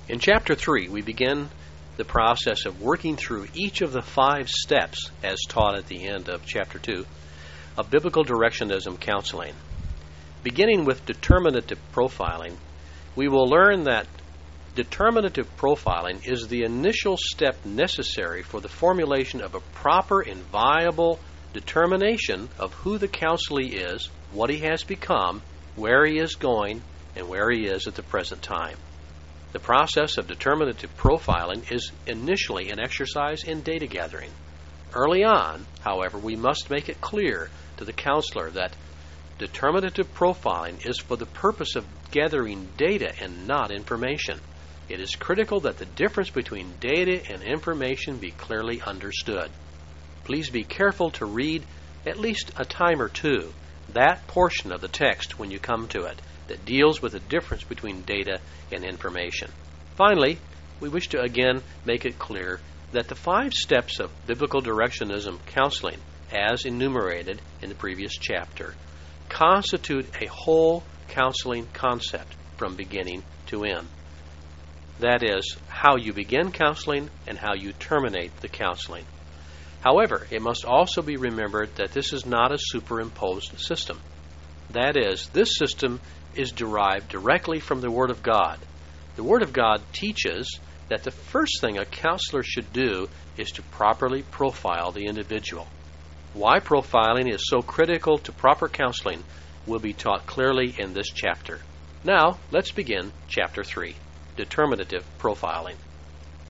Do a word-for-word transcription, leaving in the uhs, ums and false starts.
In Chapter three, we begin the process of working through each of the five steps, as taught at the end of Chapter two, of Biblical Directionism counseling. Beginning with determinative profiling, we will learn that determinative profiling is the initial step necessary for the formulation of a proper and viable determination of who the counselee is, what he has become, where he is going, and where he is at the present time. The process of determinative profiling is initially an exercise in data gathering. Early on, however, we must make it clear to the counselor that determinative profiling is for the purpose of gathering data and not information. It is critical that the difference between data and information be clearly understood. Please be careful to read at least a time or two that portion of the text when you come to it that deals with the difference between data and information. Finally, we wish to again make it clear that the five steps of Biblical Directionism counseling, as enumerated in the previous chapter, constitute a whole counseling concept from beginning to end. That is, how you begin counseling and how you terminate the counseling. However, it must also be remembered that this is not a superimposed system. That is, this system is derived directly from the Word of God. The Word of God teaches that the first thing a counselor should do is to properly profile the individual. Why profiling is so critical to proper counseling will be taught clearly in this chapter. Now, let's begin Chapter three, Determinative Profiling.